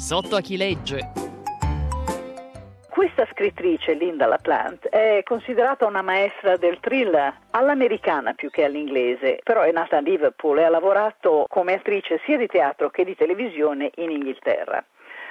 Sotto a chi legge. Questa scrittrice, Lynda LaPlante, è considerata una maestra del thriller all'americana più che all'inglese, però è nata a Liverpool e ha lavorato come attrice sia di teatro che di televisione in Inghilterra.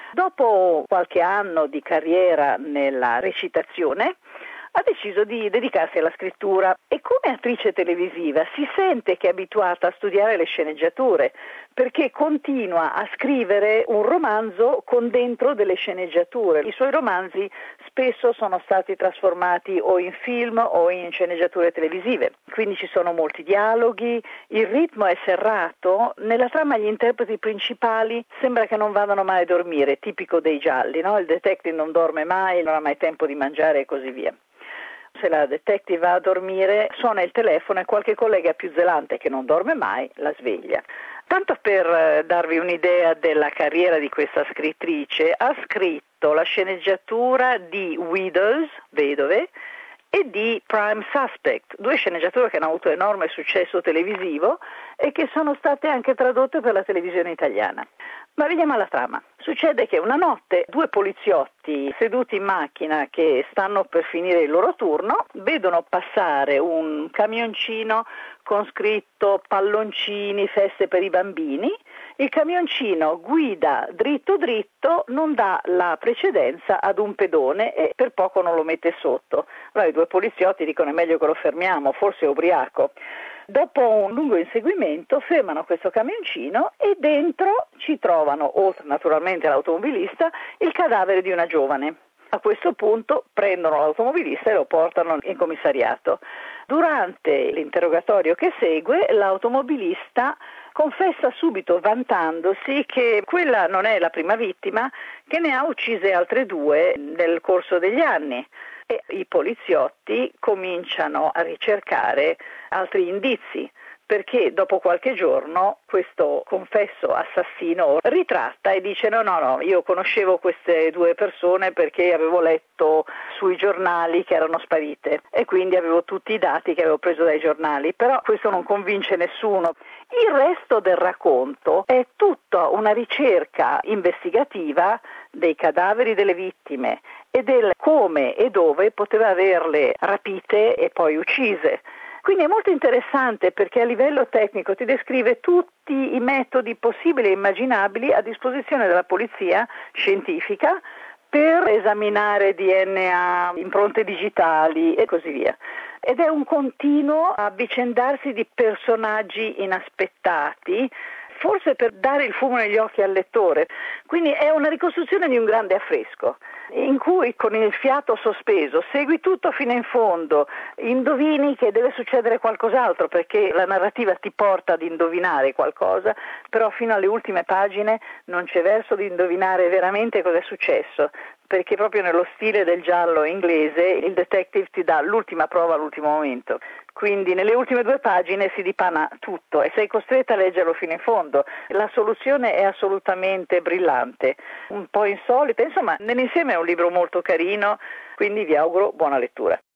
Dopo qualche anno di carriera nella recitazione, ha deciso di dedicarsi alla scrittura e come attrice televisiva si sente che è abituata a studiare le sceneggiature, perché continua a scrivere un romanzo con dentro delle sceneggiature. I suoi romanzi spesso sono stati trasformati o in film o in sceneggiature televisive, quindi ci sono molti dialoghi, il ritmo è serrato, nella trama gli interpreti principali sembra che non vadano mai a dormire, tipico dei gialli, no? Il detective non dorme mai, non ha mai tempo di mangiare e così via. Se la detective va a dormire, suona il telefono e qualche collega più zelante che non dorme mai la sveglia. Tanto per darvi un'idea della carriera di questa scrittrice, ha scritto la sceneggiatura di Widows, Vedove, e di Prime Suspect, due sceneggiature che hanno avuto enorme successo televisivo e che sono state anche tradotte per la televisione italiana. Ma veniamo alla trama. Succede che una notte due poliziotti seduti in macchina che stanno per finire il loro turno vedono passare un camioncino con scritto palloncini, feste per i bambini. Il camioncino guida dritto dritto, non dà la precedenza ad un pedone e per poco non lo mette sotto. Allora i due poliziotti dicono è meglio che lo fermiamo, forse è ubriaco. Dopo un lungo inseguimento fermano questo camioncino e dentro ci trovano, oltre naturalmente all'automobilista, il cadavere di una giovane. A questo punto prendono l'automobilista e lo portano in commissariato. Durante l'interrogatorio che segue, l'automobilista confessa subito, vantandosi, che quella non è la prima vittima, che ne ha uccise altre due nel corso degli anni. E i poliziotti cominciano a ricercare altri indizi, perché dopo qualche giorno questo confesso assassino ritratta e dice no, io conoscevo queste due persone perché avevo letto sui giornali che erano sparite e quindi avevo tutti i dati che avevo preso dai giornali, però questo non convince nessuno. Il resto del racconto è tutta una ricerca investigativa dei cadaveri delle vittime e del come e dove poteva averle rapite e poi uccise. Quindi è molto interessante perché a livello tecnico ti descrive tutti i metodi possibili e immaginabili a disposizione della polizia scientifica per esaminare DNA, impronte digitali e così via. Ed è un continuo avvicendarsi di personaggi inaspettati, forse per dare il fumo negli occhi al lettore. Quindi è una ricostruzione di un grande affresco, in cui con il fiato sospeso segui tutto fino in fondo, indovini che deve succedere qualcos'altro perché la narrativa ti porta ad indovinare qualcosa, però fino alle ultime pagine non c'è verso di indovinare veramente cosa è successo, perché proprio nello stile del giallo inglese il detective ti dà l'ultima prova all'ultimo momento. Quindi nelle ultime due pagine si dipana tutto e sei costretta a leggerlo fino in fondo. La soluzione è assolutamente brillante, un po' insolita, insomma nell'insieme è un libro molto carino, quindi vi auguro buona lettura.